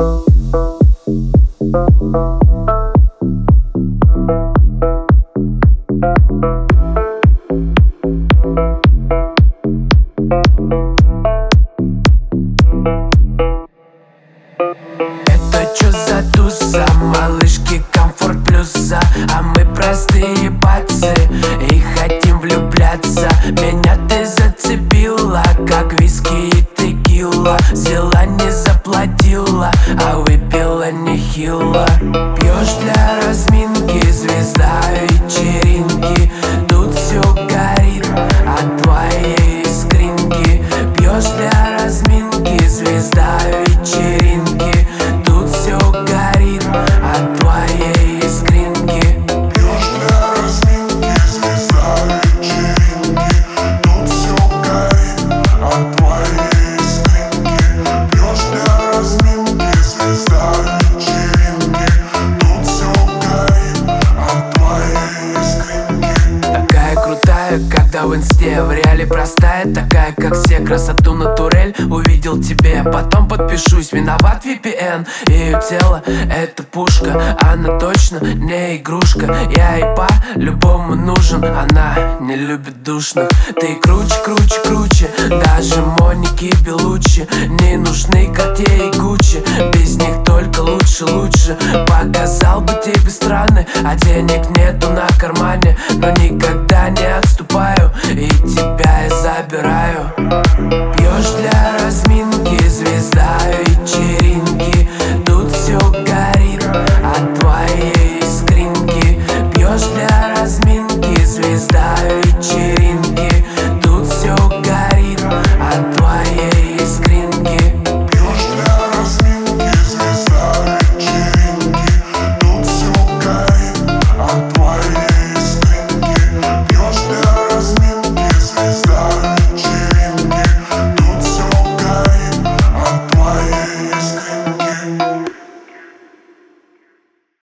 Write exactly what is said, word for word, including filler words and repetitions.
Это чё за туса? Малышки комфорт плюса, а мы простые пацы и хотим влюбляться. Меня ты зацепила, как виски и текила. Взяла, не заплатила, а выпила нехило. Пьешь для разминки, звезда вечеринки. Тут все горит от твоей искринки. Пьешь для разминки, звезда вечеринки. Тут все горит от твоей искринки. Пьешь для разминки, звезда вечеринки. Тут все горит от твоей искринки. Пьешь для разминки, звезда вечеринки. Тут все горит от твоей искринки. Такая крутая, когда в инсте, в реале простая. Такая, как все, красоту натурель увидел тебе, потом подпишусь. Виноват ви пи эн, ее тело это пушка. Она точно не игрушка. Я ей по-любому нужен, она не любит душных. Ты круче, круче, круче, даже Моники Белуччи не нужны Cartier и Гуччи. Без них только лучше, лучше. Показал бы тебе страны, а денег нету на кармане. Но никогда не отступаю, и тебя я забираю. Пьешь для разминки,